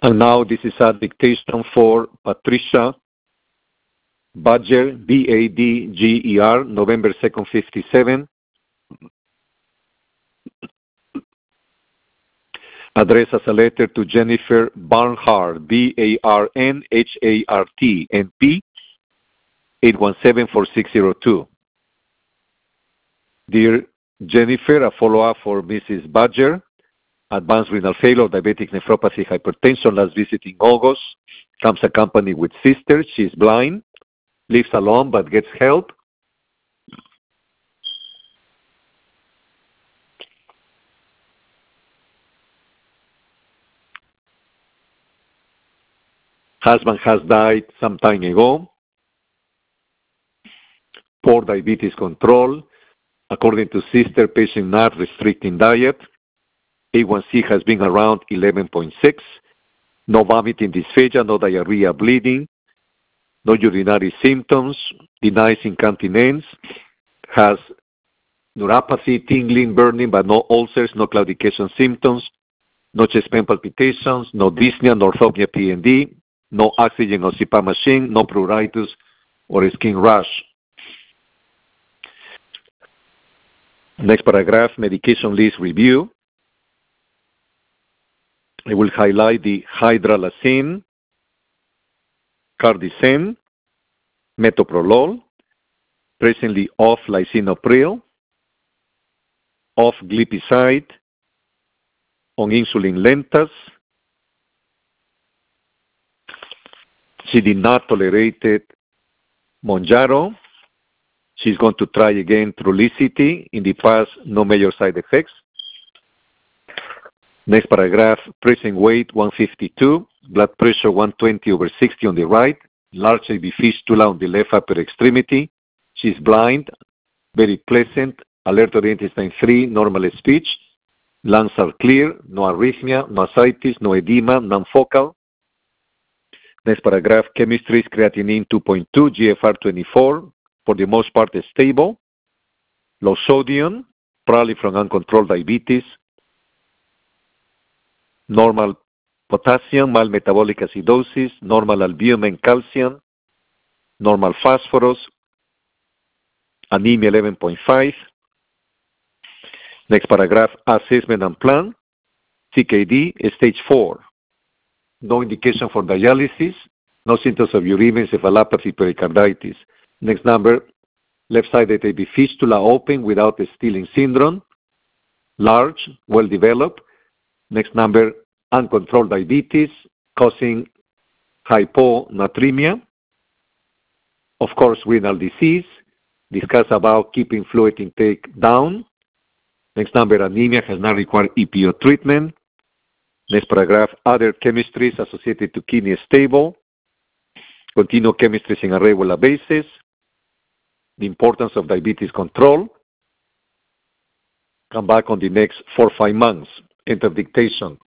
And now this is a dictation for Patricia Badger, Badger, November 2nd, 57. Address as a letter to Jennifer Barnhart, Barnhart, NP, 817-4602. Dear Jennifer, a follow-up for Mrs. Badger. Advanced renal failure, diabetic nephropathy, hypertension, last visit in August. Comes accompanied with sister. She's blind. Lives alone but gets help. Husband has died some time ago. Poor diabetes control. According to sister, patient not restricting diet. A1C has been around 11.6. No vomiting, dysphagia, no diarrhea, bleeding. No urinary symptoms. Denies incontinence. Has neuropathy, tingling, burning, but no ulcers, no claudication symptoms. No chest pain palpitations. No dyspnea, no orthopnea, PND. No oxygen or CPAP machine. No pruritus or skin rash. Next paragraph, medication list review. I will highlight the hydralazine, cardicen, metoprolol, presently off lisinopril, off glipizide, on insulin Lentas. She did not tolerate Mounjaro. She's going to try again Trulicity. In the past, no major side effects. Next paragraph, present weight 152, blood pressure 120/60 on the right, large AV fistula on the left upper extremity. She's blind, very pleasant, alert oriented intestine 3, normal speech. Lungs are clear, no arrhythmia, no ascites, no edema, non-focal. Next paragraph, chemistry, creatinine 2.2, GFR 24, for the most part stable. Low sodium, probably from uncontrolled diabetes. Normal potassium, mild metabolic acidosis, normal albumin, calcium, normal phosphorus, anemia 11.5. Next paragraph, assessment and plan. CKD, stage 4. No indication for dialysis, no symptoms of uremia, encephalopathy, pericarditis. Next number, left-sided AV fistula open without a Stilling syndrome, large, well-developed. Next number, uncontrolled diabetes causing hyponatremia. Of course, renal disease. Discuss about keeping fluid intake down. Next number, anemia has not required EPO treatment. Next paragraph, other chemistries associated to kidney stable. Continue chemistries in a regular basis. The importance of diabetes control. Come back on the next 4 or 5 months. Enter dictation.